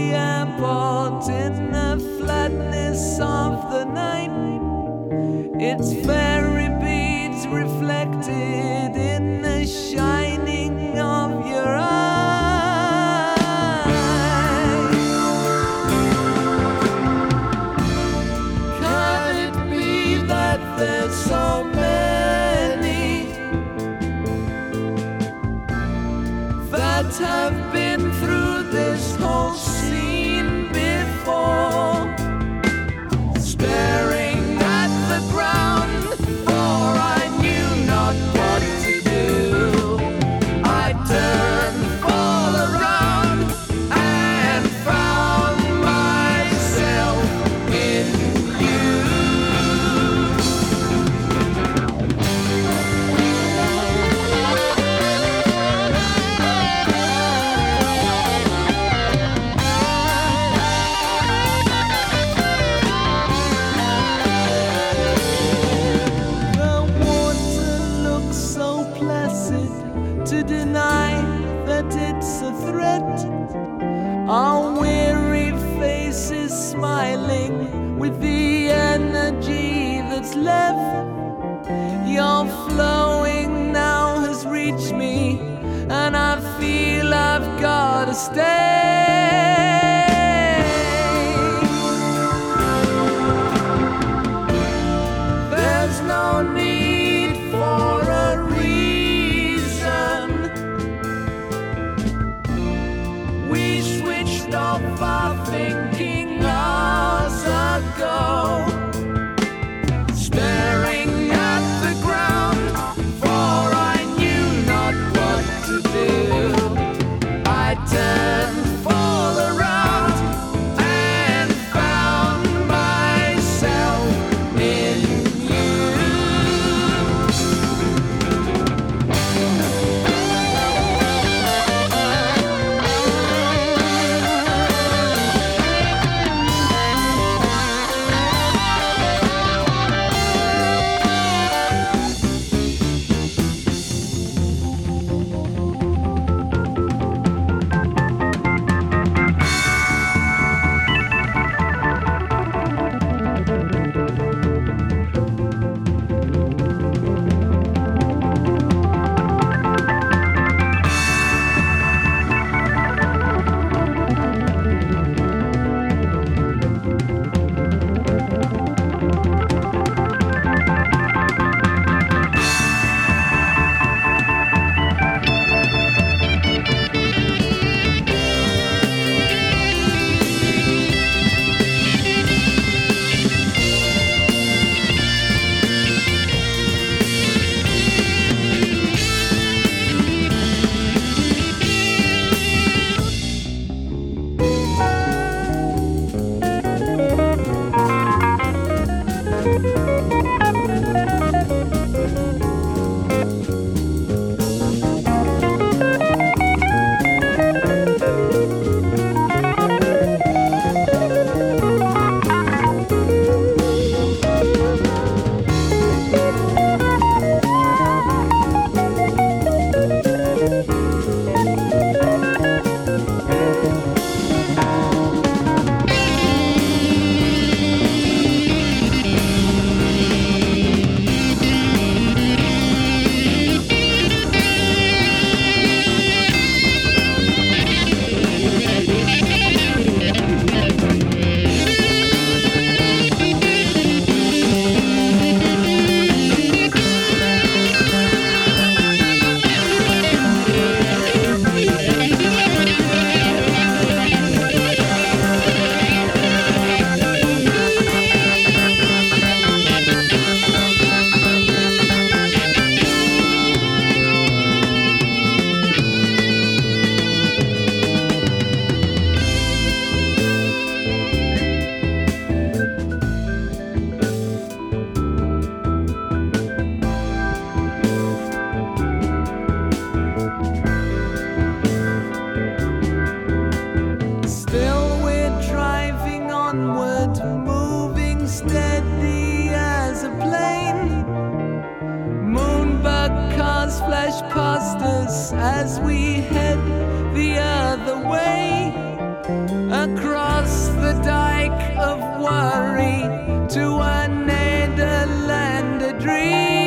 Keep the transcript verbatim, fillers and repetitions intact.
the airport in the flatness of the night. Its fairy beads reflected in the shining of your eyes. Can it be that there's so many that have been through this whole scene before, staring at the ground, for I knew not what to do. I turned all around and found myself in you. To deny that it's a threat, our weary faces smiling with the energy that's left. Your flowing now has reached me, and I feel I've gotta stay. There's no need for a of our thinking hours ago, staring at the ground, for I knew not what to do. I turned all around and found myself in flash past us as we head the other way across across the dike of worry to a Nederlander dream.